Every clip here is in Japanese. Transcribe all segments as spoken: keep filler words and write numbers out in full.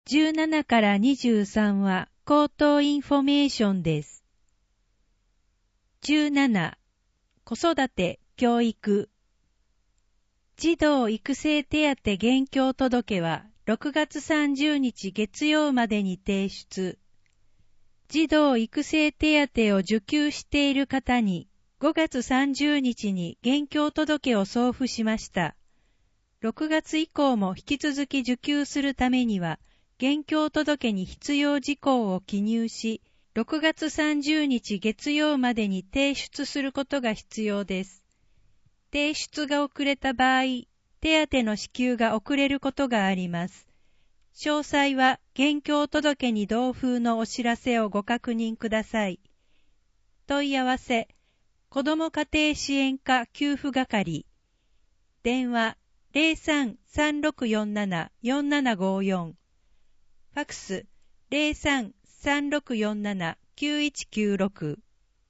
じゅうななからにじゅうさんは口頭インフォメーションです。じゅうなな、子育て、教育。児童育成手当現況届はろくがつさんじゅうにち月曜までに提出。児童育成手当を受給している方にごがつさんじゅうにちに現況届を送付しました。ろくがつ以降も引き続き受給するためには、現況届に必要事項を記入し、ろくがつさんじゅうにち月曜までに提出することが必要です。提出が遅れた場合、手当の支給が遅れることがあります。詳細は現況届に同封のお知らせをご確認ください。問い合わせ、子ども家庭支援課給付係。電話 ゼロさん さんろくよんなな よんななごよん。ファクス ゼロさん さんろくよんなな きゅういちきゅうろく。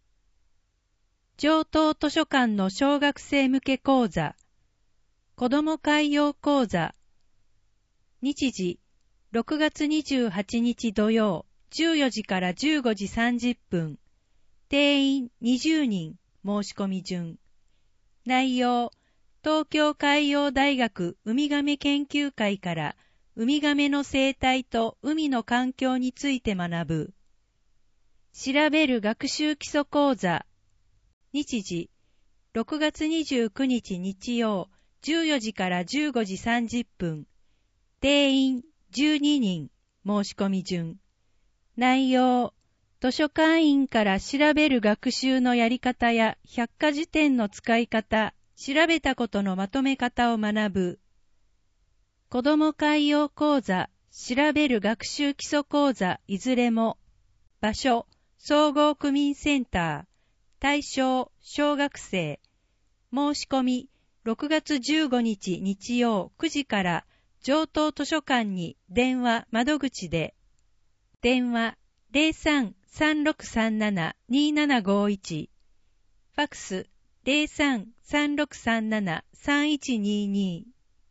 上東図書館の小学生向け講座、子ども海洋講座。日時、ろくがつにじゅうはちにち土曜、じゅうよじからじゅうごじさんじゅっぷん。定員にじゅうにん、申し込み順。内容、東京海洋大学ウミガメ研究会からウミガメの生態と海の環境について学ぶ。調べる学習基礎講座。日時、ろくがつにじゅうくにち日曜、じゅうよじからじゅうごじさんじゅっぷん。定員じゅうににん、申し込み順。内容、図書館員から調べる学習のやり方や百科事典の使い方、調べたことのまとめ方を学ぶ。子ども海洋講座、調べる学習基礎講座いずれも。場所、総合区民センター。対象、小学生。申し込み、ろくがつじゅうごにち日曜くじから上東図書館に電話窓口で。電話 ゼロさん さんろくさんなな にななごいち。ファクス ゼロさん さんろくさんなな さんいちにに。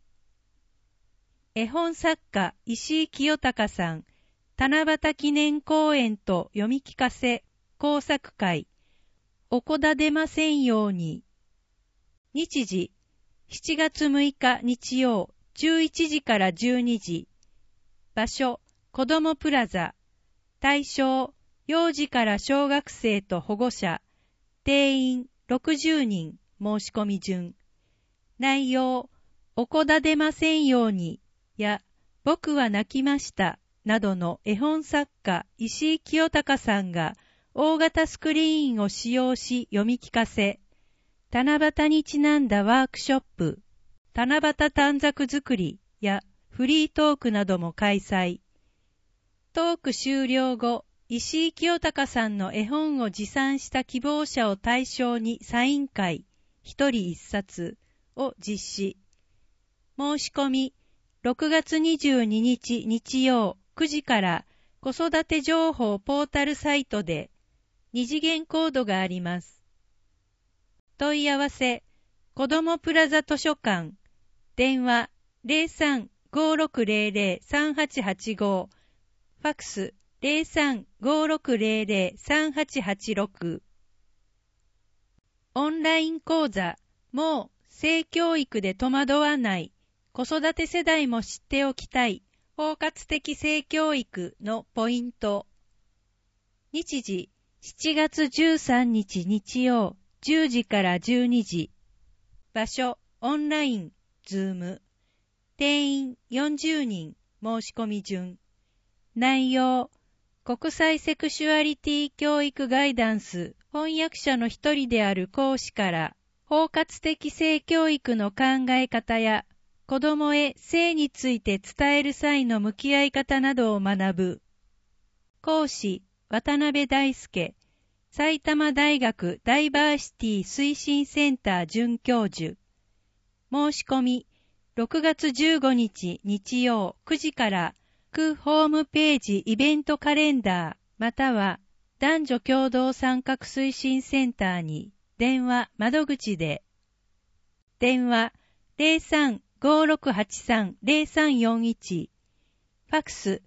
絵本作家石井清隆さん、七夕記念公演と読み聞かせ工作会。おこだ出ませんように。日時、しちがつむいか日曜、じゅういちじからじゅうにじ。場所、子どもプラザ。対象、幼児から小学生と保護者。定員ろくじゅうにん、申し込み順。内容、おこだ出ませんようにや、僕は泣きましたなどの絵本作家石井清隆さんが大型スクリーンを使用し読み聞かせ、七夕にちなんだワークショップ、七夕短冊作りやフリートークなども開催。トーク終了後、石井清隆さんの絵本を持参した希望者を対象にサイン会、一人一冊を実施。申し込み、ろくがつにじゅうににち日曜くじから子育て情報ポータルサイトで二次元コードがあります。問い合わせ、子どもプラザ図書館、電話 ゼロさん ごろくゼロゼロ さんはちはちご、ファクス ゼロさん ごろくゼロゼロ さんはちはちろく。オンライン講座、もう性教育で戸惑わない、子育て世代も知っておきたい、包括的性教育のポイント。日時、しちがつじゅうさんにち日曜、じゅうじからじゅうにじ。場所、オンライン、ズーム。定員よんじゅうにん、申し込み順。内容、国際セクシュアリティ教育ガイダンス翻訳者の一人である講師から、包括的性教育の考え方や、子供へ性について伝える際の向き合い方などを学ぶ。講師、渡辺大輔、埼玉大学ダイバーシティ推進センター准教授。申し込み、ろくがつじゅうごにち日曜くじから、区ホームページイベントカレンダー、または男女共同参画推進センターに電話窓口で。電話ゼロさん ごろくはちさん ゼロさんよんいち、ファクス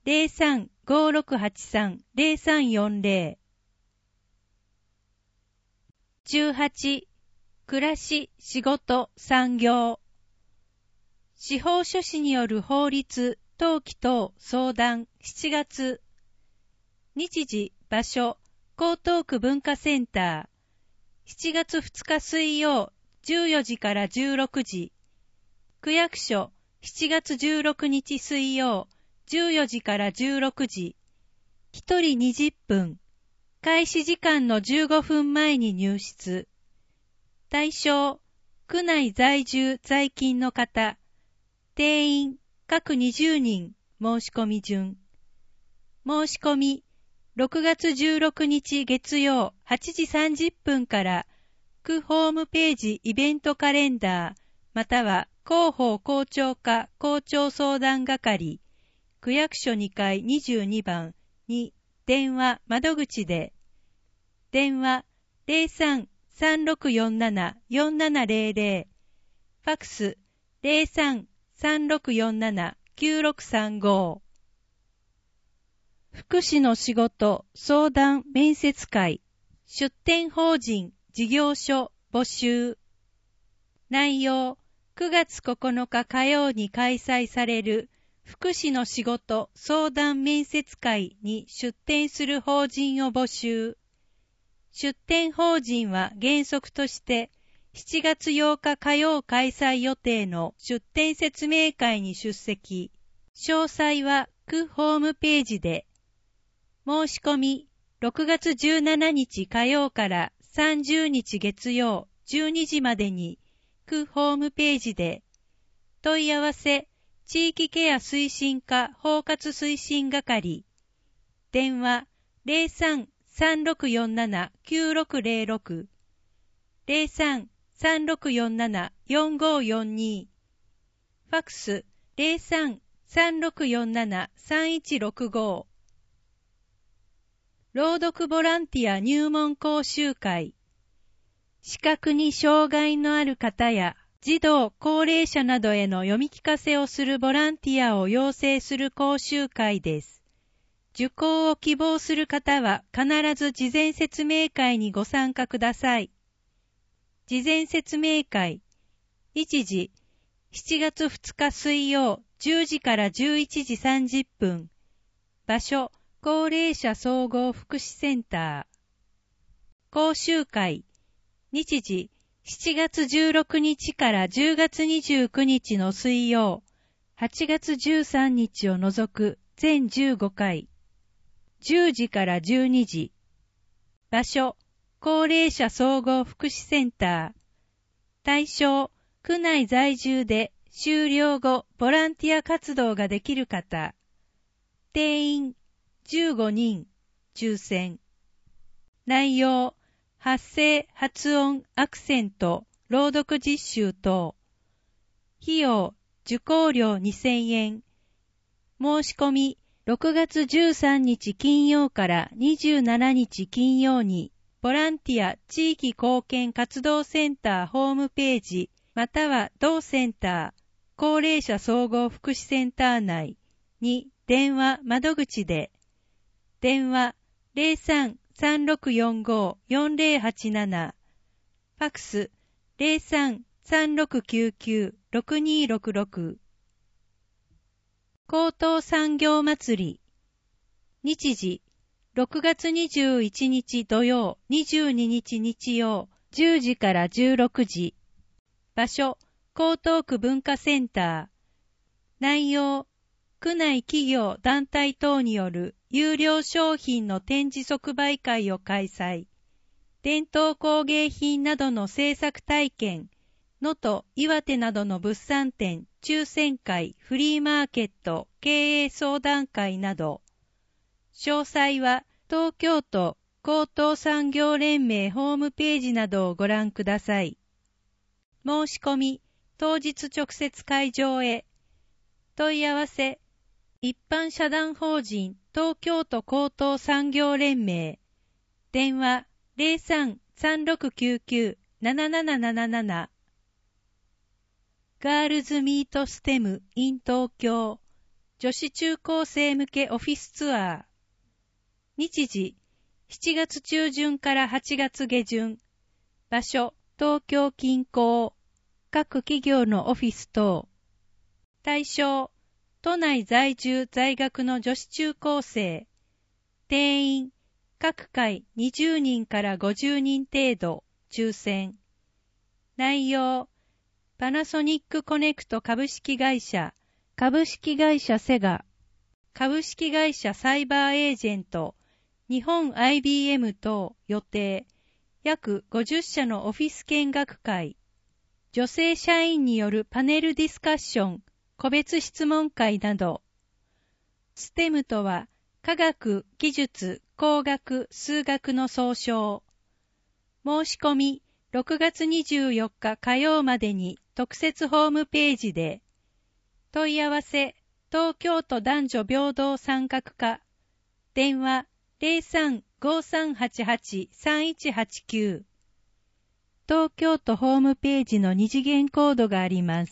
ゼロさん ごーろくはちさん ゼロさんよんゼロ。じゅうはち、暮らし、仕事、産業。司法書士による法律、登記等相談しちがつ。日時、場所、江東区文化センター。しちがつふつか水曜、じゅうよじからじゅうろくじ。区役所、しちがつじゅうろくにち水曜、じゅうよじからじゅうろくじ。ひとりにじゅっぷん。開始時間のじゅうごふんまえに入室。対象、区内在住在勤の方。定員、各にじゅうにん、申し込み順。申し込み、ろくがつじゅうろくにち月曜はちじさんじゅっぷんから区ホームページイベントカレンダーまたは広報校長課校長相談係区役所にかいにじゅうにばんに電話窓口で電話 ゼロさん さんろくよんなな よんななゼロゼロ ファックス ゼロさん さんろくよんなな きゅうろくさんご。福祉の仕事相談面接会出展法人事業所募集内容くがつここのか火曜に開催される福祉の仕事相談面接会に出展する法人を募集出展法人は原則としてしちがつようか火曜開催予定の出展説明会に出席詳細は区ホームページで申し込み、ろくがつじゅうしちにち火曜からさんじゅうにち月曜じゅうにじまでに、区ホームページで、問い合わせ、地域ケア推進課包括推進係、電話 ゼロさん さんろくよんなな きゅうろくゼロろく、ゼロさん さんろくよんなな よんごよんに、ファックス ゼロさん さんろくよんなな さんいちろくご。朗読ボランティア入門講習会視覚に障害のある方や児童・高齢者などへの読み聞かせをするボランティアを養成する講習会です。受講を希望する方は必ず事前説明会にご参加ください。事前説明会日時しちがつふつか水曜じゅうじからじゅういちじさんじゅっぷん場所高齢者総合福祉センター講習会日時しちがつじゅうろくにちからじゅうがつにじゅうくにちの水曜はちがつじゅうさんにちを除く全じゅうごかいじゅうじからじゅうにじ場所高齢者総合福祉センター対象区内在住で終了後ボランティア活動ができる方定員じゅうごにん抽選内容発声発音アクセント朗読実習等費用受講料にせんえん申し込みろくがつじゅうさんにち金曜からにじゅうしちにち金曜にボランティア地域貢献活動センターホームページまたは同センター高齢者総合福祉センター内に電話窓口で電話 ゼロさん さんろくよんご よんゼロはちなな ファックス ゼロさん さんろくきゅうきゅう ろくにろくろく高等産業祭り日時ろくがつにじゅういちにち土曜にじゅうににち日曜じゅうじからじゅうろくじ場所江東区文化センター内容区内企業団体等による有料商品の展示即売会を開催伝統工芸品などの制作体験能登岩手などの物産展抽選会フリーマーケット経営相談会など詳細は東京都高等産業連盟ホームページなどをご覧ください。申し込み当日直接会場へ問い合わせ一般社団法人東京都高等産業連盟電話 ゼロさん さんろくきゅうきゅう ななななななななガールズミートステム in 東京女子中高生向けオフィスツアー。日時、しちがつ中旬からはちがつ下旬。場所、東京近郊。各企業のオフィス等。対象、都内在住在学の女子中高生。定員、各回にじゅうにんからごじゅうにん程度、抽選。内容、パナソニックコネクト株式会社、株式会社セガ、株式会社サイバーエージェント、日本 アイビーエム 等予定、約ごじゅっしゃのオフィス見学会、女性社員によるパネルディスカッション、個別質問会など。ステムとは、科学、技術、工学、数学の総称。申し込み、ろくがつにじゅうよっか火曜までに特設ホームページで。問い合わせ、東京都男女平等参画課。電話、ゼロさん ごさんはちはち さんいちはちきゅう。東京都ホームページの二次元コードがあります。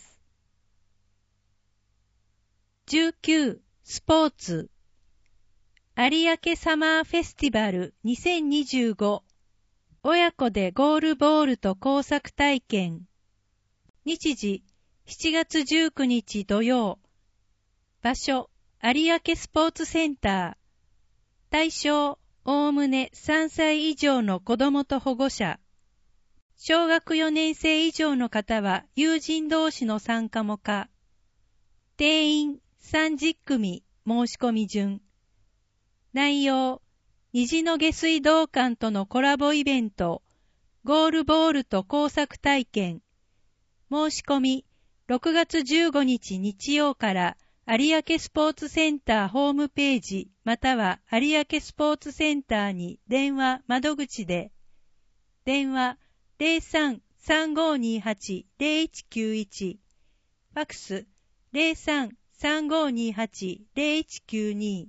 じゅうきゅう、スポーツ。有明サマーフェスティバルにせんにじゅうご。親子でゴールボールと工作体験。日時、しちがつじゅうくにち土曜。場所、有明スポーツセンター。対象、おおむねさんさい以上の子供と保護者。小学よねん生以上の方は友人同士の参加も可。定員さんじゅっくみ、申し込み順。内容、虹の下水道管とのコラボイベント、ゴールボールと工作体験。申し込み、ろくがつじゅうごにち日曜から有明スポーツセンターホームページまたは有明スポーツセンターに電話窓口で。電話ゼロさん さんごにはち ゼロいちきゅういち。ファクスゼロさん さんごにはち ゼロいちきゅうに。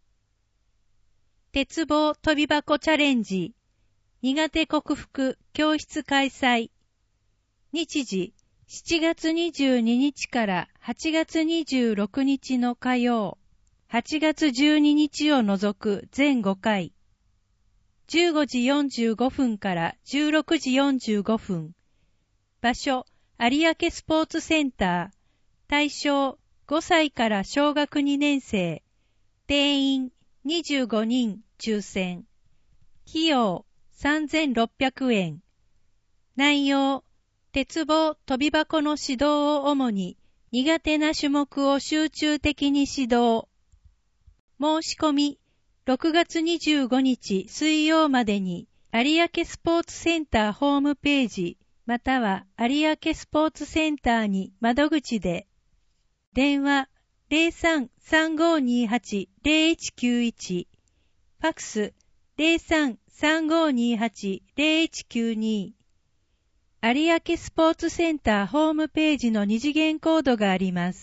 鉄棒飛び箱チャレンジ。苦手克服教室開催。日時、しちがつにじゅうににちからはちがつにじゅうろくにちの火曜、はちがつじゅうににちを除く全ごかい。じゅうごじよんじゅうごふんからじゅうろくじよんじゅうごふん。場所、有明スポーツセンター。対象、ごさいから小学にねん生。定員、にじゅうごにん、抽選。費用、さんぜんろっぴゃくえん。内容、鉄棒飛び箱の指導を主に、苦手な種目を集中的に指導。申し込み、ろくがつにじゅうごにち水曜までに、有明スポーツセンターホームページ、または有明スポーツセンターに窓口で。電話、ゼロさん さんごにはち ゼロいちきゅういち。ファクス、ゼロさん さんごにはち ゼロいちきゅうに。有明スポーツセンターホームページの二次元コードがあります。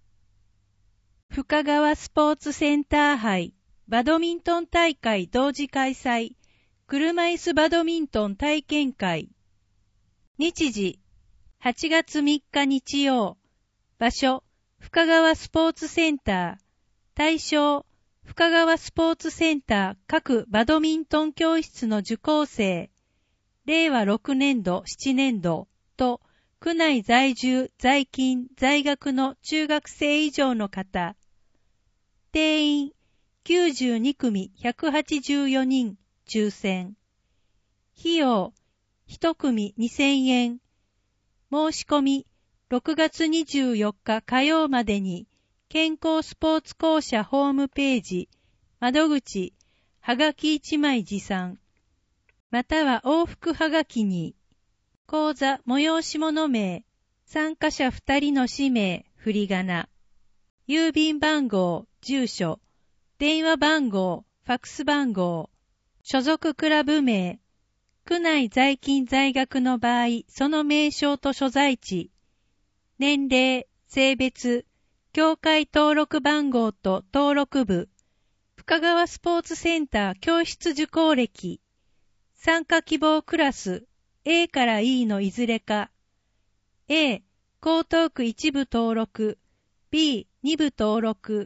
深川スポーツセンター杯、バドミントン大会同時開催、車椅子バドミントン体験会。日時、はちがつみっか日曜。場所、深川スポーツセンター。対象、深川スポーツセンター各バドミントン教室の受講生。れいわろくねんど、しちねんどと、区内在住、在勤、在学の中学生以上の方。定員、きゅうじゅうにくみひゃくはちじゅうよにん、抽選。費用、いちくみにせんえん。申し込み、ろくがつにじゅうよっか火曜までに、健康スポーツ公社ホームページ、窓口、はがきいちまい持参。または往復はがきに、講座催し物名、参加者ふたりの氏名、振り仮名、郵便番号、住所、電話番号、ファクス番号、所属クラブ名、区内在勤在学の場合、その名称と所在地、年齢、性別、協会登録番号と登録部、深川スポーツセンター教室受講歴、参加希望クラス A から E のいずれか。A、江東区いち部登録、B、に部登録、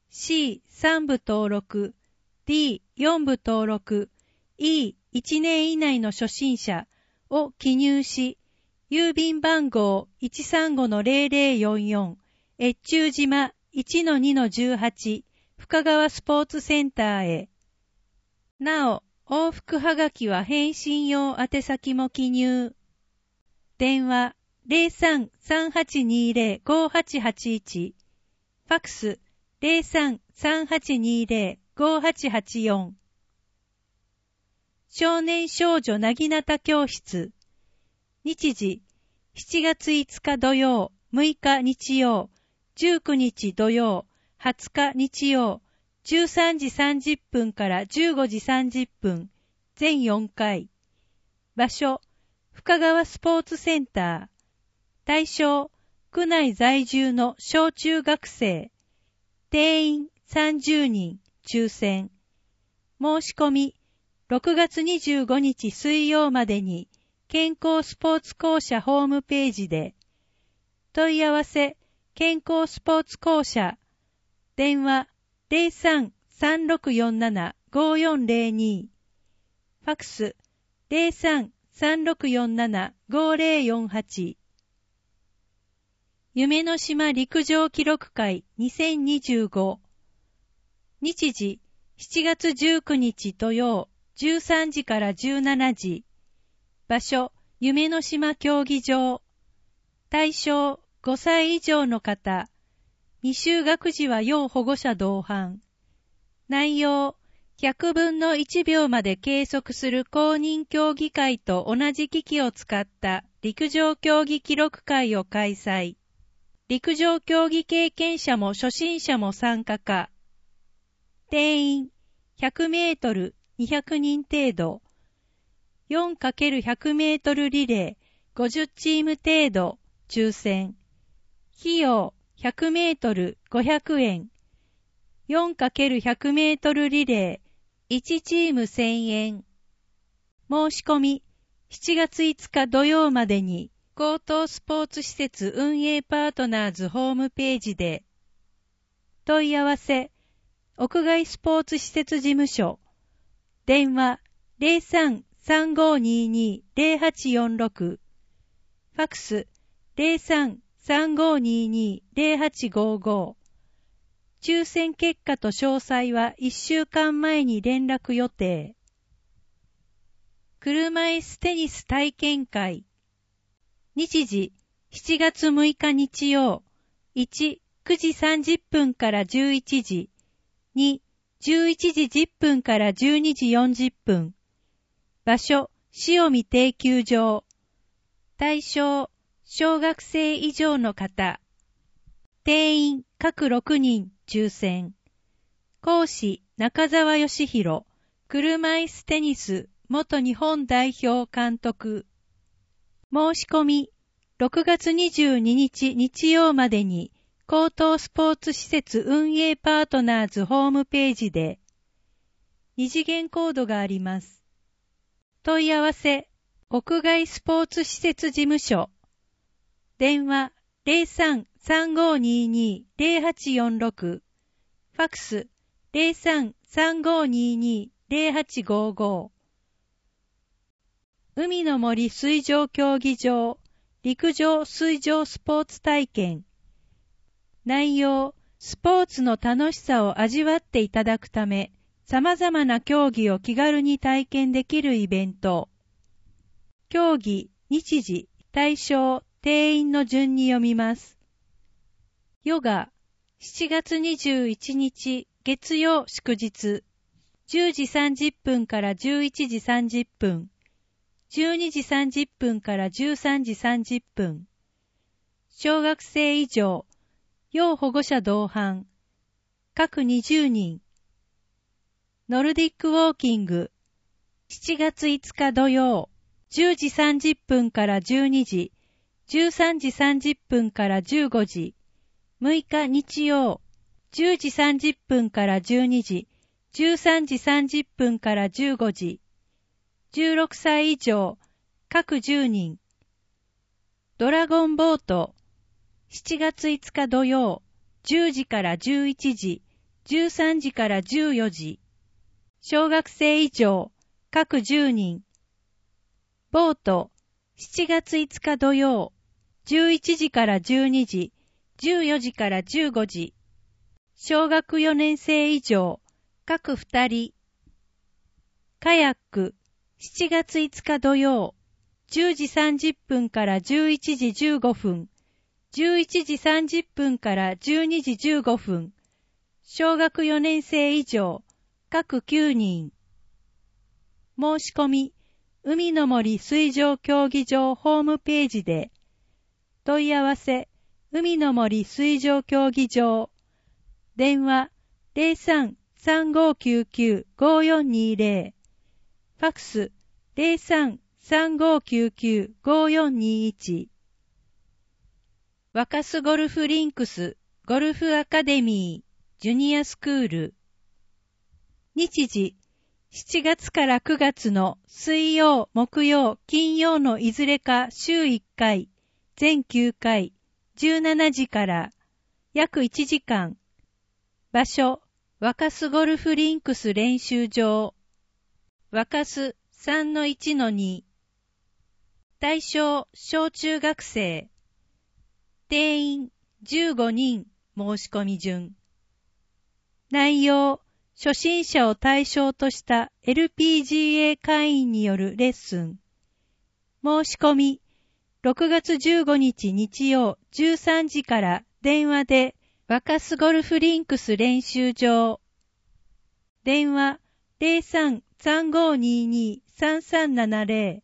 シーさん 部登録、ディーよん 部登録、イーいち 年以内の初心者を記入し、郵便番号 いちさんごのゼロゼロよんよん、越中島 いちのにのじゅうはち、深川スポーツセンターへ。なお、往復はがきは返信用宛先も記入。電話 ゼロさん さんはちにゼロ ごはちはちいち、ファックス ゼロさん さんはちにゼロ ごはちはちよん。少年少女なぎなた教室。日時、しちがついつか土曜、むいか日曜、じゅうくにち土曜、はつか日曜、じゅうさんじさんじゅっぷんからじゅうごじさんじゅっぷん、全よんかい。場所、深川スポーツセンター。対象、区内在住の小中学生。定員さんじゅうにん、抽選。申し込み、ろくがつにじゅうごにち水曜までに、健康スポーツ公社ホームページで。問い合わせ、健康スポーツ公社。電話、ゼロさん さんろくよんなな ごよんゼロに。ファックス、ゼロさん さんろくよんなな ごゼロよんはち。夢の島陸上記録会にせんにじゅうご。日時、しちがつじゅうくにち土曜、じゅうさんじからじゅうしちじ。場所、夢の島競技場。対象、ごさい以上の方。未就学児は要保護者同伴。内容、ひゃくぶんのいちびょうまで計測する公認競技会と同じ機器を使った陸上競技記録会を開催。陸上競技経験者も初心者も参加か。定員、ひゃくメートル、にひゃくにん程度。よんかけるひゃくメートルリレー、ごじゅっチーム程度、抽選。費用、ひゃくメートル、ごひゃくえん。よんかけるひゃくメートルリレー、いちチームせんえん。申し込み、しちがついつか土曜までに、高等スポーツ施設運営パートナーズホームページで。問い合わせ、屋外スポーツ施設事務所。電話、ゼロさん さんごにに ゼロはちよんろく。ファックス、ゼロさん さんごにに ゼロはちごご。抽選結果と詳細はいっしゅうかんまえに連絡予定。車椅子テニス体験会。日時、しちがつむいか日曜。いち、くじさんじゅっぷんからじゅういちじ。に、じゅういちじじゅっぷんからじゅうにじよんじゅっぷん。場所、塩見定休場。対象、小学生以上の方。定員、各ろくにん、抽選。講師、中澤義弘。車椅子テニス、元日本代表監督。申し込み、ろくがつにじゅうににち日曜までに、高等スポーツ施設運営パートナーズホームページで。二次元コードがあります。問い合わせ、屋外スポーツ施設事務所。電話、ゼロさん さんごにに ゼロはちよんろく。ファックス、ゼロさん さんごにに ゼロはちごご。海の森水上競技場、陸上水上スポーツ体験。内容、スポーツの楽しさを味わっていただくため、様々な競技を気軽に体験できるイベント。競技、日時、対象、定員の順に読みます。ヨガ、しちがつにじゅういちにち月曜祝日、じゅうじさんじゅっぷんからじゅういちじさんじゅっぷん。じゅうにじさんじゅっぷんからじゅうさんじさんじゅっぷん。小学生以上、要保護者同伴。各にじゅうにん。ノルディックウォーキング。しちがついつか土曜、じゅうじさんじゅっぷんからじゅうにじ、じゅうさんじさんじゅっぷんからじゅうごじ。むいか日曜、じゅうじさんじゅっぷんからじゅうにじ、じゅうさんじさんじゅっぷんからじゅうごじ。じゅうろくさい以上、各じゅうにん。ドラゴンボート、しちがついつか土曜、じゅうじからじゅういちじ、 じゅうさんじからじゅうよじ。小学生以上、各じゅうにん。ボート、しちがついつか土曜、じゅういちじからじゅうにじ、じゅうよじからじゅうごじ。小学よねん生以上、各ふたり。カヤック、しちがついつか土曜、じゅうじさんじゅっぷんからじゅういちじじゅうごふん、じゅういちじさんじゅっぷんからじゅうにじじゅうごふん。小学よねん生以上、各きゅうにん。申し込み、海の森水上競技場ホームページで。問い合わせ、海の森水上競技場。電話、ゼロさん さんごきゅうきゅう ごよんにゼロ。ファックス、ゼロさん さんごきゅうきゅう ごよんにいち。若洲ゴルフリンクスゴルフアカデミージュニアスクール。日時、しちがつからくがつの水曜、木曜、金曜のいずれか週いっかい、全きゅうかい、じゅうしちじから約いちじかん。場所、若洲ゴルフリンクス練習場。若洲 さんのいちのに。対象、小中学生。定員、じゅうごにん、申し込み順。内容、初心者を対象とした エルピージーエー 会員によるレッスン。申し込み、ろくがつじゅうごにち日曜じゅうさんじから電話で若洲ゴルフリンクス練習場。電話 ゼロさん さんごにに さんさんななゼロ。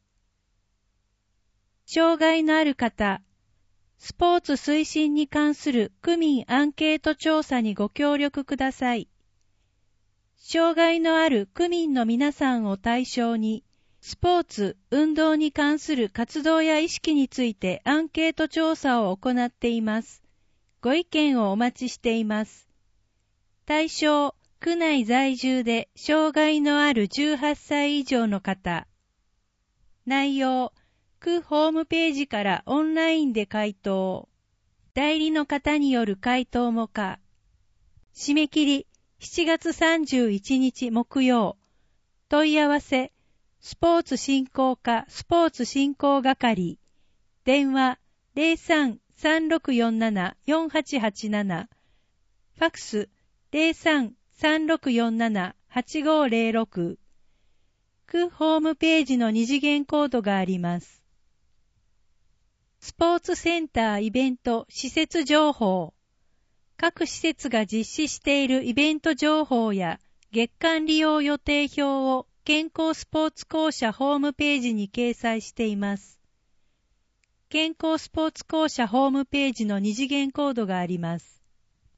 障害のある方、スポーツ推進に関する区民アンケート調査にご協力ください。障害のある区民の皆さんを対象に、スポーツ、運動に関する活動や意識についてアンケート調査を行っています。ご意見をお待ちしています。対象、区内在住で障害のあるじゅうはっさい以上の方。内容、区ホームページからオンラインで回答。代理の方による回答も可。締め切り、しちがつさんじゅういちにち木曜。問い合わせ、スポーツ振興課スポーツ振興係。電話、ゼロさん さんろくよんなな よんはちはちなな。ファックス、ゼロさん さんろくよんなな はちごゼロろく。区ホームページの二次元コードがあります。スポーツセンターイベント施設情報。各施設が実施しているイベント情報や月間利用予定表を健康スポーツ公社ホームページに掲載しています。健康スポーツ公社ホームページの二次元コードがあります。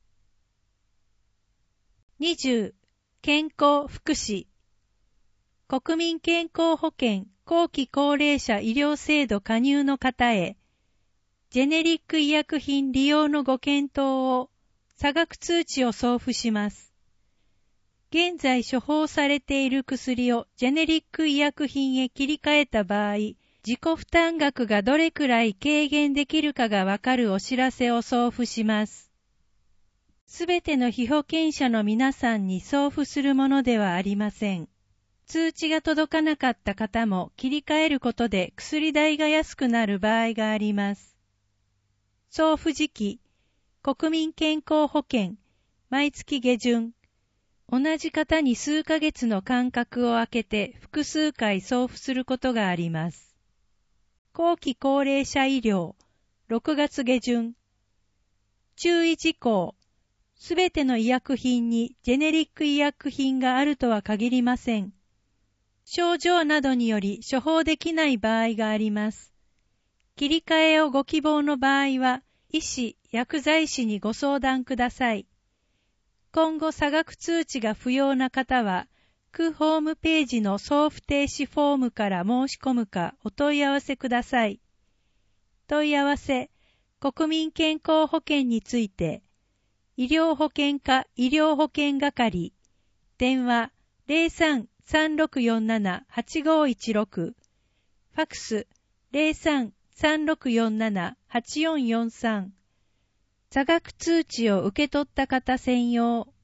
にじゅう. 健康福祉。国民健康保険後期高齢者医療制度加入の方へ、ジェネリック医薬品利用のご検討を差額通知を送付します。現在処方されている薬をジェネリック医薬品へ切り替えた場合、自己負担額がどれくらい軽減できるかがわかるお知らせを送付します。すべての被保険者の皆さんに送付するものではありません。通知が届かなかった方も切り替えることで薬代が安くなる場合があります。送付時期、国民健康保険、毎月下旬。同じ方に数ヶ月の間隔を空けて複数回送付することがあります。後期高齢者医療、ろくがつ下旬。注意事項、すべての医薬品にジェネリック医薬品があるとは限りません。症状などにより処方できない場合があります。切り替えをご希望の場合は、医師、薬剤師にご相談ください。今後差額通知が不要な方は、区ホームページの送付停止フォームから申し込むかお問い合わせください。問い合わせ、国民健康保険について、医療保険課医療保険係、電話ゼロさん さんろくよんなな はちごいちろく、ファックスゼロさん さんろくよんなな はちよんよんさん。差額通知を受け取った方専用。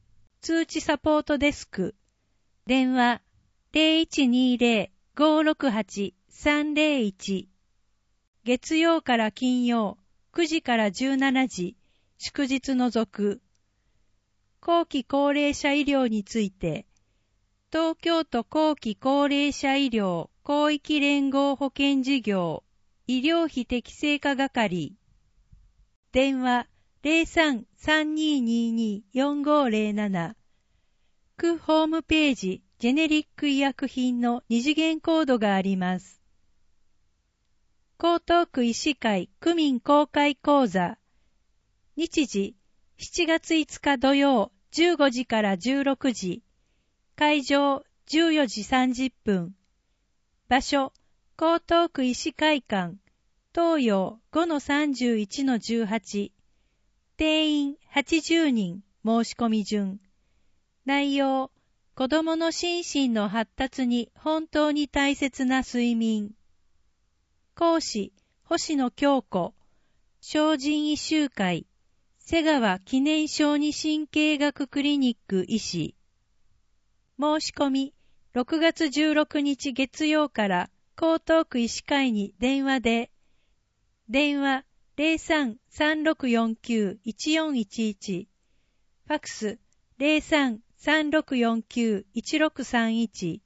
通知サポートデスク、電話 ゼロいちにゼロ ごろくはち さんゼロいち、月曜から金曜くじからじゅうしちじ、祝日除く。後期高齢者医療について、東京都後期高齢者医療広域連合保険事業医療費適正化係、電話 ゼロさん さんにーにーにー よんごーゼロなな、区ホームページジェネリック医薬品の二次元コードがあります。江東区医師会区民公開講座、日時しちがついつか土曜じゅうごじからじゅうろくじ、会場じゅうよじさんじゅっぷん、場所江東区医師会館東洋 ごのさんじゅういちのじゅうはち、定員はちじゅうにん、申し込み順。内容、子どもの心身の発達に本当に大切な睡眠。講師、星野京子、精進医集会、瀬川記念小児神経学クリニック医師。申し込み、ろくがつじゅうろくにち月曜から江東区医師会に電話で、電話 ゼロさん さんろくよんきゅう いちよんいちいち、ファクス ゼロさん さんろくよんきゅう いちろくさんいち。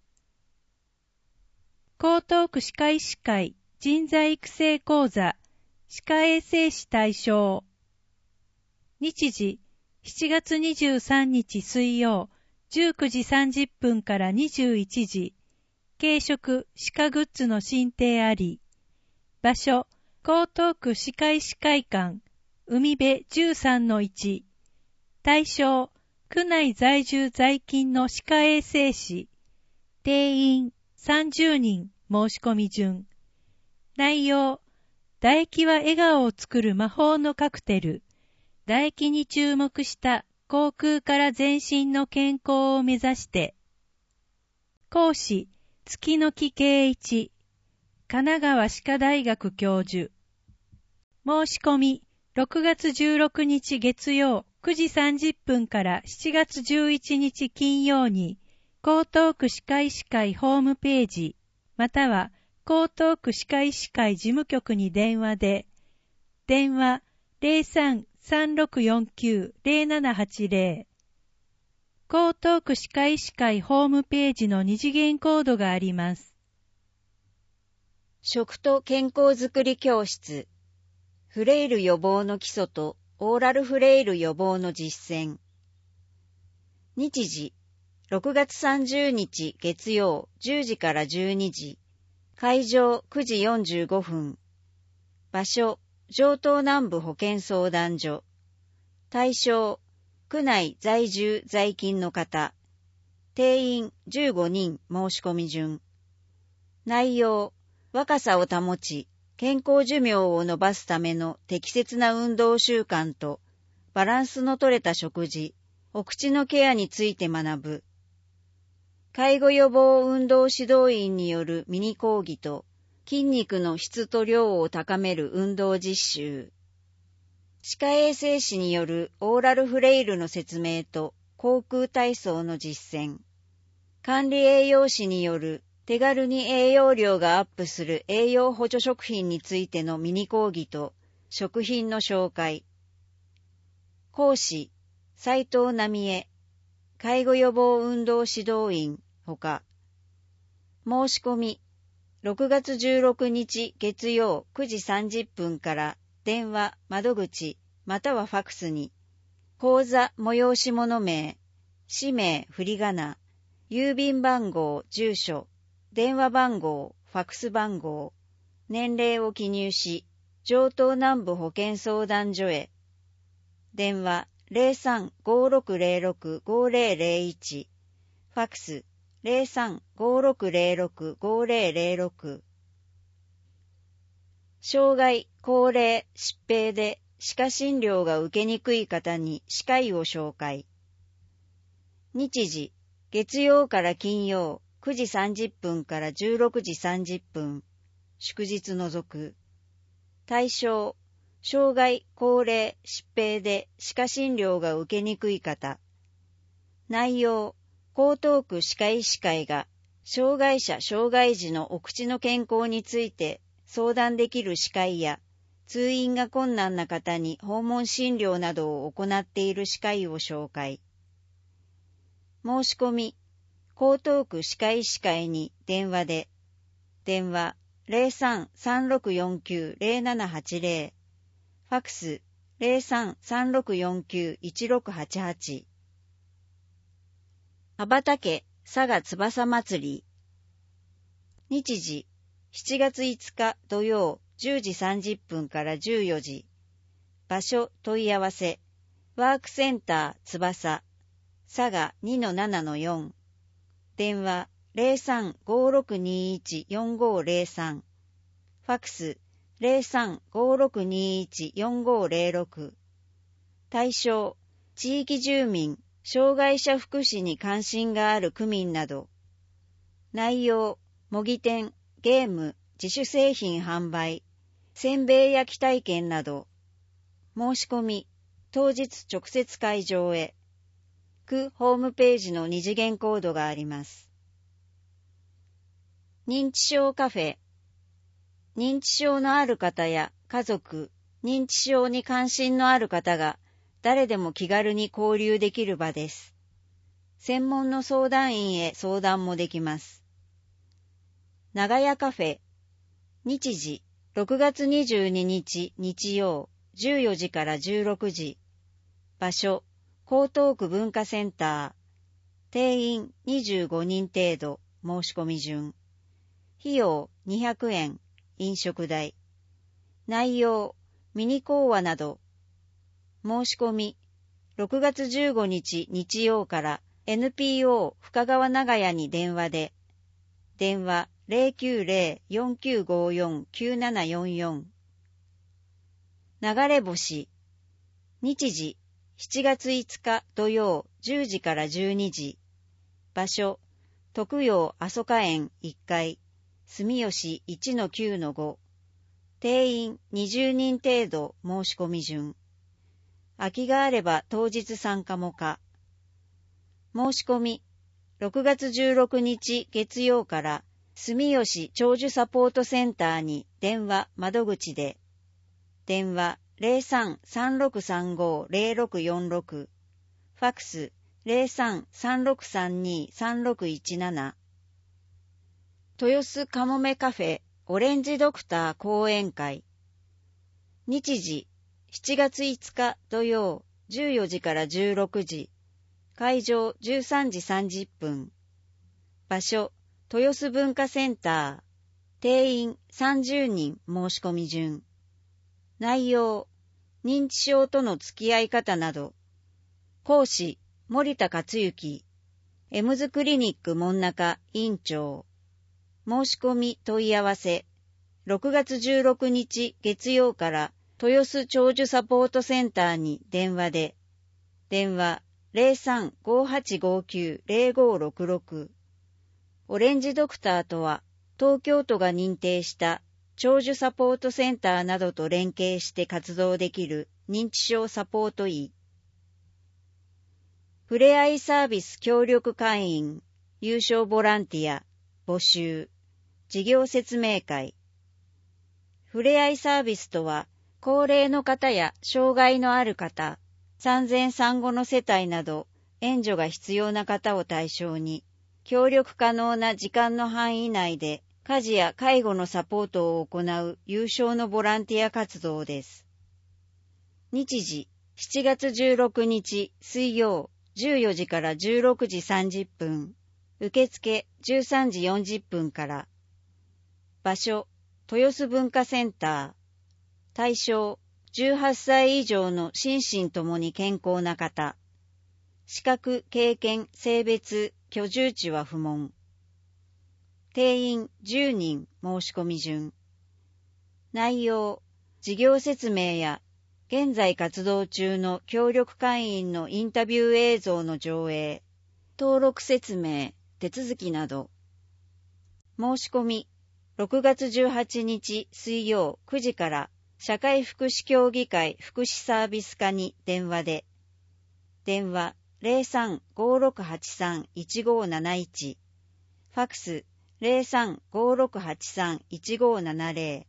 江東区歯科医師会人材育成講座歯科衛生士対象。日時しちがつにじゅうさんにち水曜じゅうくじさんじゅっぷんからにじゅういちじ、軽食歯科グッズの進呈あり。場所江東区歯科医師会館海辺 じゅうさんのいち。対象区内在住在勤の歯科衛生士。定員さんじゅうにん、申し込み順。内容、唾液は笑顔を作る魔法のカクテル。唾液に注目した口腔から全身の健康を目指して。講師、月の木圭一、神奈川歯科大学教授。申し込み、ろくがつじゅうろくにち月曜くじさんじゅっぷんからしちがつじゅういちにち金曜に、江東区歯科医師会ホームページ、または江東区歯科医師会事務局に電話で、電話 ゼロさん さんろくよんきゅう ゼロななはちゼロ。江東区歯科医師会ホームページの二次元コードがあります。 食と健康づくり教室。フレイル予防の基礎とオーラルフレイル予防の実践。日時、ろくがつさんじゅうにち月曜じゅうじからじゅうにじ、会場くじよんじゅうごふん。場所、城東南部保健相談所。対象、区内在住在勤の方。定員じゅうごにん、申し込み順。内容、若さを保ち、健康寿命を延ばすための適切な運動習慣と、バランスの取れた食事、お口のケアについて学ぶ。介護予防運動指導員によるミニ講義と、筋肉の質と量を高める運動実習。歯科衛生士によるオーラルフレイルの説明と口腔体操の実践。管理栄養士による手軽に栄養量がアップする栄養補助食品についてのミニ講義と食品の紹介。講師、斉藤奈美恵、介護予防運動指導員ほか。申し込み、ろくがつじゅうろくにち月曜くじさんじゅっぷんから電話、窓口、またはファクスに、講座催し物名、氏名、振り仮名、郵便番号、住所、電話番号、ファクス番号、年齢を記入し、城東南部保健相談所へ。電話 ゼロさん ごろくゼロろく ごゼロゼロいち、ファクス ゼロさん ごろくゼロろく ごゼロゼロろく。障害、高齢、疾病で歯科診療が受けにくい方に歯科医を紹介。日時、月曜から金曜くじさんじゅっぷんからじゅうろくじさんじゅっぷん、祝日除く。対象、障害、高齢、疾病で歯科診療が受けにくい方。 内容、江東区歯科医師会が、障害者・障害児のお口の健康について相談できる歯科医や、通院が困難な方に訪問診療などを行っている歯科医を紹介。申し込み、江東区歯科医師会に電話で、電話 ゼロさん さんろくよんきゅう ゼロななはちゼロ、ファックス ゼロさん さんろくよんきゅう いちろくはちはち。羽ばたけ佐賀翼祭り。日時、しちがついつか土曜じゅうじさんじゅっぷんからじゅうよじ。場所問い合わせ、ワークセンター翼、佐賀 にのななのよん。電話ゼロさん ごろくにいち よんごゼロさん。ファックスゼロさん ごろくにいち よんごゼロろく。対象、地域住民、障害者福祉に関心がある区民など。内容、模擬店、ゲーム、自主製品販売、せんべい焼き体験など。申し込み、当日直接会場へ。区ホームページの二次元コードがあります。認知症カフェ。認知症のある方や家族、認知症に関心のある方が誰でも気軽に交流できる場です。専門の相談員へ相談もできます。長屋カフェ。日時、ろくがつにじゅうににち日曜、じゅうよじからじゅうろくじ。場所、江東区文化センター。定員にじゅうごにん程度、申し込み順。費用にひゃくえん、飲食代。内容、ミニ講話など。申し込み、ろくがつじゅうごにち日曜から エヌピーオー 深川長屋に電話で。電話ゼロきゅうゼロ よんきゅうごよん きゅうななよんよん。流れ星。日時、しちがついつか土曜じゅうじからじゅうにじ。場所、徳陽阿蘇花園いっかい、住吉 いちのきゅうのご。定員にじゅうにん程度、申し込み順。空きがあれば当日参加も可。申し込み、ろくがつじゅうろくにち月曜から住吉長寿サポートセンターに電話窓口で。電話ゼロさん さんろくさんご ゼロろくよんろく。ファックスゼロさん さんろくさんに さんろくいちなな。豊洲かもめカフェオレンジドクター講演会。日時、しちがついつか土曜じゅうよじからじゅうろくじ。会場じゅうさんじさんじゅっぷん。場所、豊洲文化センター。定員さんじゅうにん申し込み順。内容、認知症との付き合い方など。講師、森田克之。エムズクリニック門中院長。申し込み問い合わせ。ろくがつじゅうろくにち月曜から豊洲長寿サポートセンターに電話で。電話ゼロさん ごはちごきゅう ゼロごろくろく。オレンジドクターとは、東京都が認定した長寿サポートセンターなどと連携して活動できる認知症サポート医。ふれあいサービス協力会員、有償ボランティア、募集、事業説明会。ふれあいサービスとは、高齢の方や障害のある方、産前産後の世帯など援助が必要な方を対象に、協力可能な時間の範囲内で家事や介護のサポートを行う有償のボランティア活動です。日時、しちがつじゅうろくにち水曜じゅうよじからじゅうろくじさんじゅっぷん、受付じゅうさんじよんじゅっぷんから。場所、豊洲文化センター。対象、じゅうはっさい以上の心身ともに健康な方。資格、経験、性別、居住地は不問。定員じゅうにん申し込み順。内容、事業説明や現在活動中の協力会員のインタビュー映像の上映、登録説明、手続きなど。申し込み、ろくがつじゅうはちにち水曜くじから社会福祉協議会福祉サービス課に電話で。電話ゼロさんごろくはちさんいちごなないち、ファックスゼロさんごろくはちさんいちごななゼロ。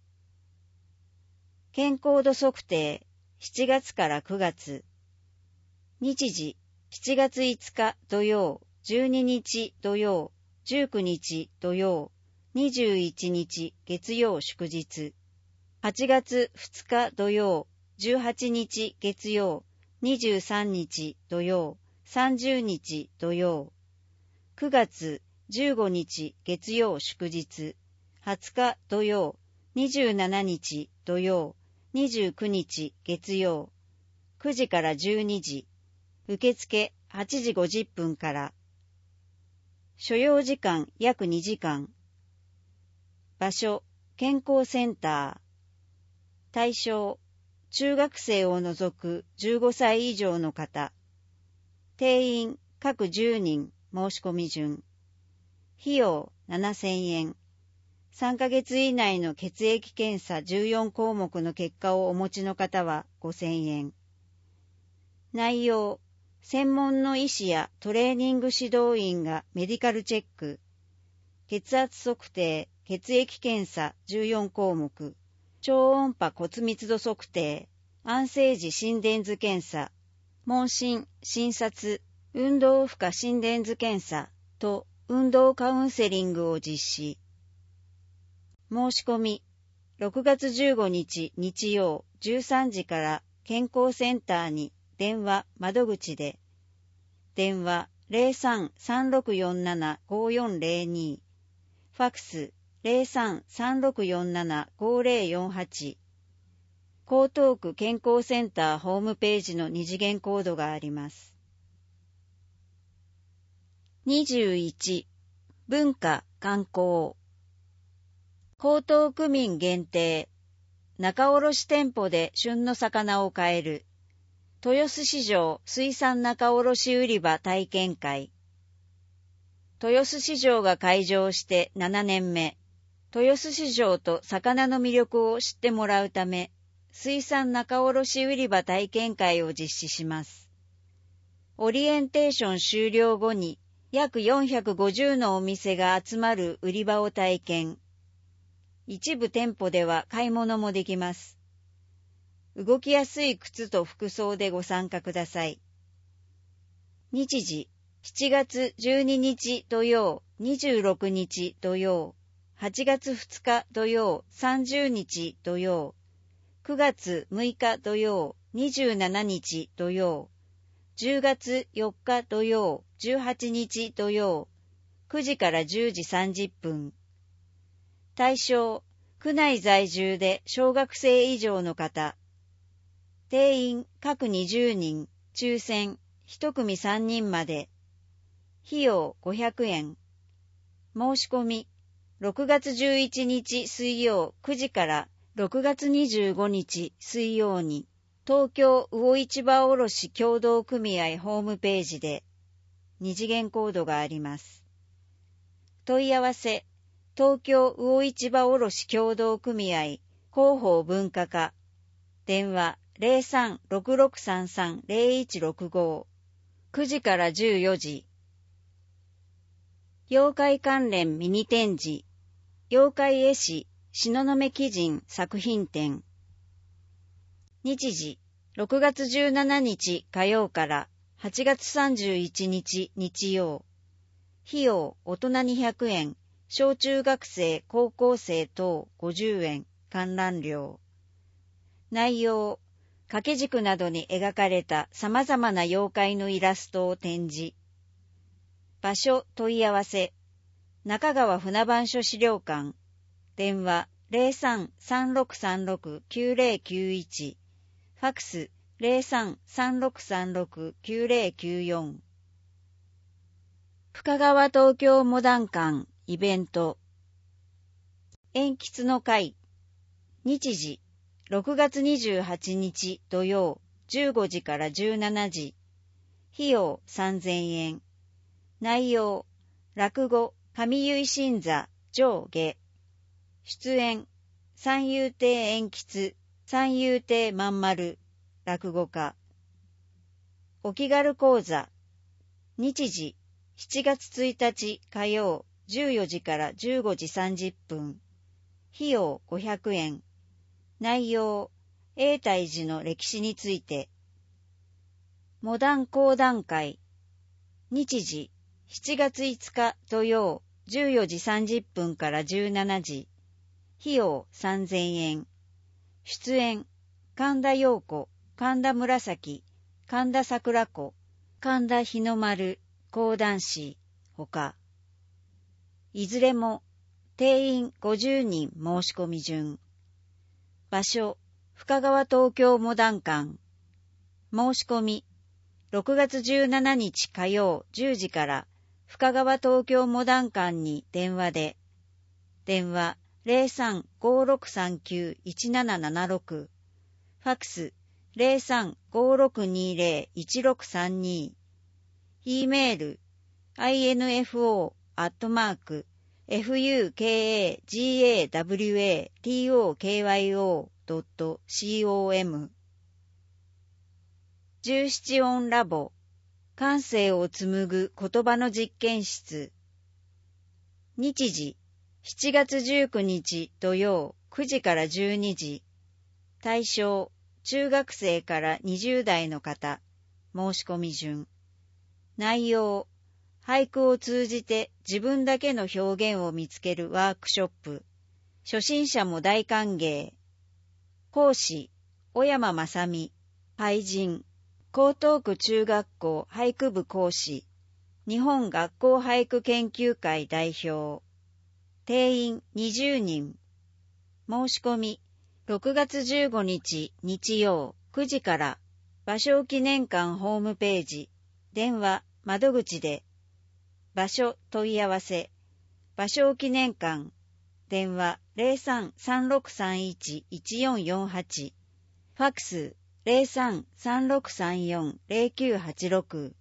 健康度測定しちがつからくがつ。日時しちがついつか土曜、じゅうににち土曜、じゅうくにち土曜、にじゅういちにち月曜祝日。はちがつふつか土曜、じゅうはちにち月曜、にじゅうさんにち土曜、さんじゅうにち土曜。くがつじゅうごにち月曜祝日。はつか土曜、にじゅうしちにち土曜、にじゅうくにち月曜。くじからじゅうにじ。受付はちじごじゅっぷんから。所要時間約にじかん。場所、健康センター。対象、中学生を除くじゅうごさい以上の方。定員各じゅうにん、申し込み順。費用ななせんえん。さんかげつ以内の血液検査じゅうよんこうもくの結果をお持ちの方はごせんえん。内容、専門の医師やトレーニング指導員がメディカルチェック、血圧測定、血液検査じゅうよんこうもく、超音波骨密度測定、安静時心電図検査、問診、診察、運動負荷心電図検査と運動カウンセリングを実施。申し込み、ろくがつじゅうごにち日曜じゅうさんじから健康センターに電話窓口で、電話 ゼロさんさんろくよんななごよんゼロに、ファックスゼロさんさんろくよんななごゼロよんはち、江東区健康センターホームページの二次元コードがあります。にじゅういち、文化・観光。江東区民限定、仲卸店舗で旬の魚を買える、豊洲市場水産仲卸売場体験会。豊洲市場が開場してななねんめ、豊洲市場と魚の魅力を知ってもらうため、水産仲卸売場体験会を実施します。オリエンテーション終了後に、約よんひゃくごじゅうのお店が集まる売り場を体験。一部店舗では買い物もできます。動きやすい靴と服装でご参加ください。日時、しちがつじゅうににち土曜、にじゅうろくにち土曜、はちがつふつか土曜、さんじゅうにち土曜、くがつむいか土曜、にじゅうしちにち土曜、じゅうがつよっか土曜、じゅうはちにち土曜、くじからじゅうじさんじゅっぷん。対象、区内在住で小学生以上の方。定員各にじゅうにん、抽選、いちくみさんにんまで。費用ごひゃくえん。申し込み、ろくがつじゅういちにち水曜くじからろくがつにじゅうごにち水曜に、東京魚市場卸協同組合ホームページで、二次元コードがあります。問い合わせ、東京魚市場卸協同組合広報文化課、電話ゼロさんろくろくさんさんゼロいちろくご、くじからじゅうよじ。妖怪関連ミニ展示、妖怪絵師東雲奇人作品展。日時、ろくがつじゅうしちにち火曜からはちがつさんじゅういちにち日曜。費用大人にひゃくえん、小中学生高校生等ごじゅうえん、観覧料。内容、掛け軸などに描かれた様々な妖怪のイラストを展示。場所問い合わせ、中川船番所資料館、電話ゼロさんさんろくさんろくきゅうゼロきゅういち、ファックスゼロさんさんろくさんろくきゅうゼロきゅうよん。深川東京モダン館イベント。鉛筆の会。日時、ろくがつにじゅうはちにち土曜、じゅうごじからじゅうしちじ。費用さんぜんえん。内容、落語、上結新座、上下。出演、三遊亭鉛筆、三遊亭まんまる、落語家。 お気軽講座。日時、しちがつついたち火曜、じゅうよじからじゅうごじさんじゅっぷん。費用ごひゃくえん。内容、永泰寺の歴史について。モダン講談会。日時、しちがついつか土曜、じゅうよじさんじゅっぷんからじゅうしちじ。費用さんぜんえん。出演、神田陽子、神田紫、神田桜子、神田日の丸、講談師、ほか。いずれも、定員ごじゅうにん申し込み順。場所、深川東京モダン館。申し込み、ろくがつじゅうしちにち火曜じゅうじから深川東京モダン館に電話で、電話 ゼロさん ごろくさんきゅう いちななななろく、ファックス ゼロさん ごろくにゼロ いちろくさんに、E メール アイエヌエフオー アットマーク ファクガワトドットコム じゅうなな音ラボ感性を紡ぐ言葉の実験室。日時しちがつじゅうくにち土曜くじからじゅうにじ。対象中学生からにじゅうだいの方。申し込み順。内容俳句を通じて自分だけの表現を見つけるワークショップ。初心者も大歓迎。講師小山正美。俳人江東区中学校俳句部講師。日本学校俳句研究会代表。定員にじゅうにん。申し込みろくがつじゅうごにち日曜くじから芭蕉記念館ホームページ、電話、窓口で。場所問い合わせ、芭蕉記念館、電話 ゼロさん さんろくさんいち いちよんよんはち、ファックス ゼロさん さんろくさんよん ゼロきゅうはちろく。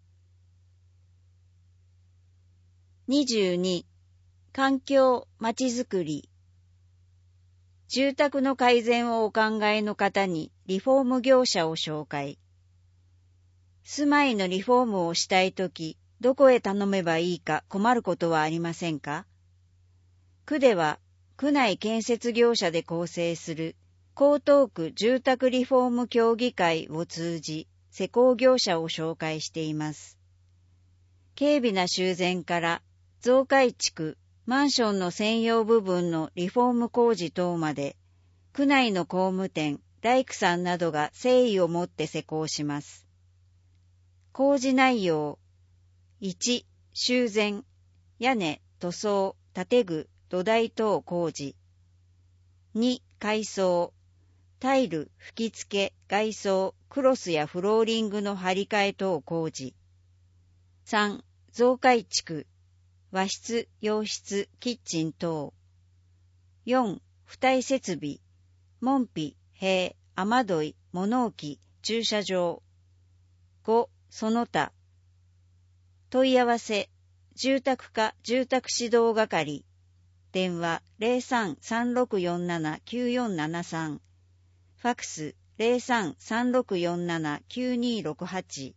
にじゅうに、環境まちづくり。住宅の改善をお考えの方にリフォーム業者を紹介。住まいのリフォームをしたいとき、どこへ頼めばいいか困ることはありませんか？区では、区内建設業者で構成する江東区住宅リフォーム協議会を通じ、施工業者を紹介しています。軽微な修繕から増改築、マンションの専用部分のリフォーム工事等まで、区内の工務店、大工さんなどが誠意を持って施工します。工事内容いち、修繕、屋根、塗装、建具、土台等工事。に、改装、タイル、吹き付け、外装、クロスやフローリングの張り替え等工事。さん、増改築、和室、洋室、キッチン等。よん、付帯設備、門扉、塀、雨どい、物置、駐車場。ご、その他。問い合わせ、住宅課住宅指導係。電話 ゼロさん さんろくよんなな きゅうよんななさん。ファックス ゼロさん さんろくよんなな きゅうにろくはち。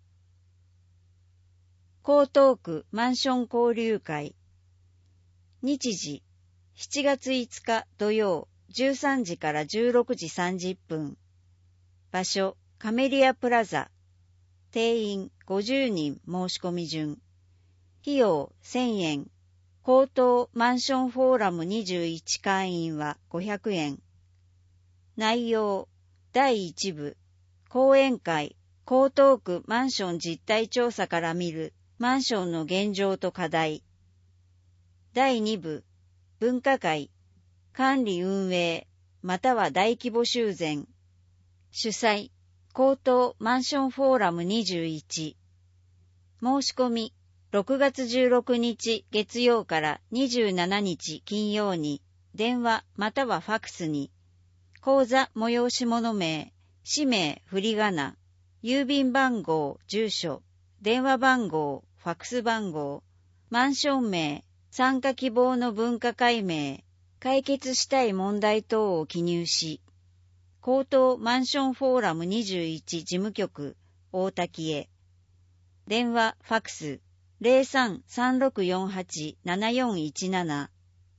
江東区マンション交流会。日時、しちがついつか土曜じゅうさんじからじゅうろくじさんじゅっぷん。場所、カメリアプラザ。定員ごじゅうにん申し込み順。費用せんえん。江東マンションフォーラムにじゅういち会員はごひゃくえん。内容だいいち部講演会江東区マンション実態調査から見るマンションの現状と課題。だいに部文化会管理運営または大規模修繕。主催江東マンションフォーラムにじゅういち。申し込みろくがつじゅうろくにち月曜からにじゅうしちにち金曜に電話またはファックスに講座催し物名、氏名、振り仮名、郵便番号、住所、電話番号、ファックス番号、マンション名、参加希望の文化会名、解決したい問題等を記入し、江東マンションフォーラムにじゅういち事務局、大滝へ。 電話、ファックス、ゼロさん さんろくよんはち ななよんいちなな。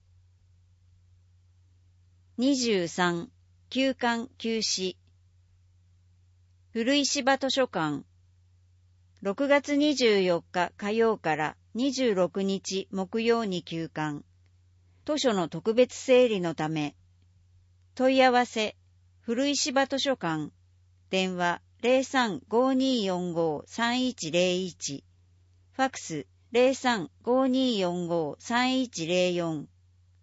にじゅうさん、休館休止。古石場図書館。ろくがつにじゅうよっか火曜からにじゅうろくにち木曜に休館。図書の特別整理のため。問い合わせ、古石場図書館。電話、ゼロさん ごにーよんご さんいちゼロいち。ファックス、ゼロさん ごにーよんご さんいちゼロよん。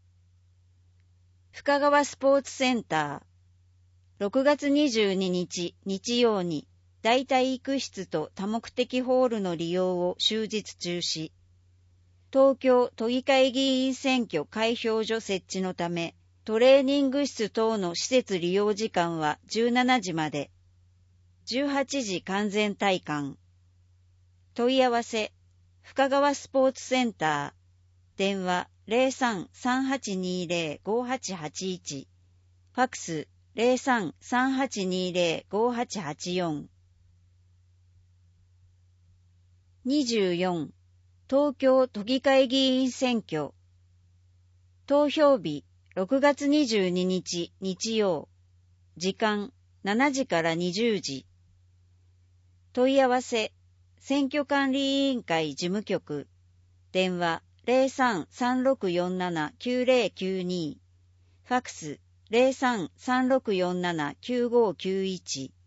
深川スポーツセンター。ろくがつにじゅうににち日曜に大体育室と多目的ホールの利用を終日中止。東京都議会議員選挙開票所設置のため、トレーニング室等の施設利用時間はじゅうしちじまで。じゅうはちじ完全退館。問い合わせ、深川スポーツセンター。電話、ゼロさん さんはちにーゼロ ごはちはちいち。ファックス、ゼロさん さんはちにーゼロ ごはちはちよん。にじゅうよん、東京都議会議員選挙。投票日、ろくがつにじゅうににち日曜。時間、しちじからにじゅうじ。問い合わせ、選挙管理委員会事務局。電話、ゼロさん さんろくよんなな きゅうゼロきゅうに。ファックス、ゼロさん さんろくよんなな きゅうごきゅういち。